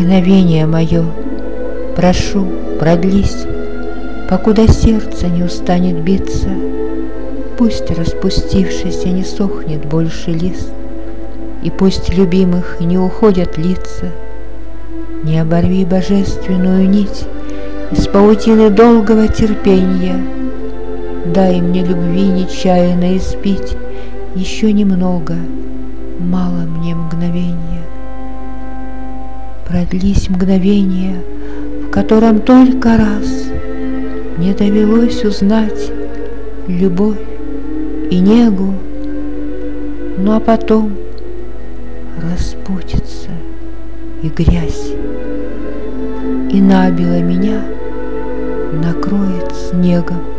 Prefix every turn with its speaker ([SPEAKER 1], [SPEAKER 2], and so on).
[SPEAKER 1] Мгновение мое, прошу, продлись, покуда сердце не устанет биться. Пусть распустившийся не сохнет больше лист, и пусть любимых не уходят лица. Не оборви божественную нить из паутины долгого терпенья. Дай мне любви нечаянно испить еще немного, мало мне мгновенья. Продлись мгновение, в котором только раз мне довелось узнать любовь и негу, ну а потом распутится и грязь, и набело меня накроет снегом.